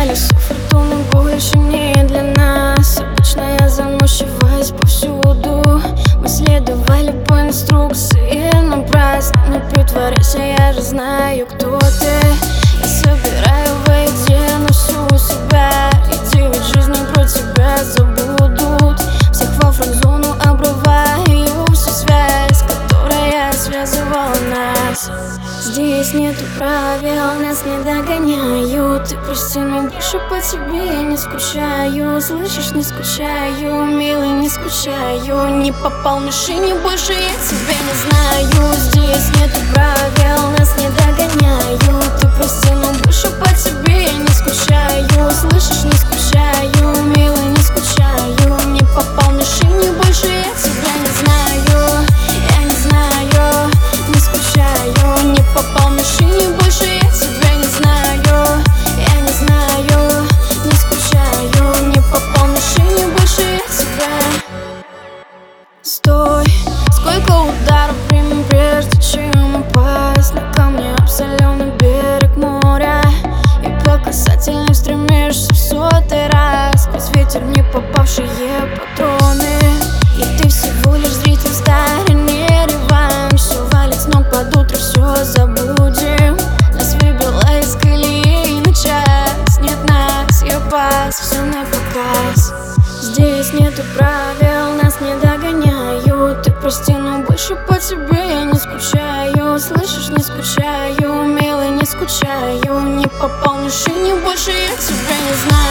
Колесо фортуны больше не для нас. Обычно я замучиваюсь повсюду. Мы следовали по инструкции напрасно. Не притворяйся, я же знаю, кто ты. Я собираю воедино всю себя, и 9 жизней про тебя забудут. Всех во френд-зону обрываю всю связь, которая связывала нас. Здесь нету правил, нас не догоняют. Ты прости, но больше по тебе я не скучаю. Слышишь, не скучаю, милый, не скучаю. Не попал в мишени, больше я тебя не знаю. Здесь нету правил, нас не догоняют. Ты прости, но больше по тебе я не скучаю. Слышишь, не скучаю, милый, не скучаю. Не попал в мишени, больше я тебя не знаю. Я не знаю, не скучаю. Не попал в мишени, больше я тебя не знаю. Я не знаю, не скучаю. Не попал в мишени, больше я тебя. Стой, сколько ударов примем, прежде чем упасть на камни об соленый берег моря. И по касательной стремишься в 100-й раз сквозь ветер не попавшие патроны. И ты всего лишь зритель в стороне, реванш. Все валит с ног под утро, все забудем. Нас выбило из колеи на час. Нет нас, я пас, все на показ. Здесь нету правил, нас не догоняют. Ты прости, но больше по тебе я не скучаю. Слышишь, не скучаю, милый, не скучаю. Не попал в мишени, больше я тебя не знаю.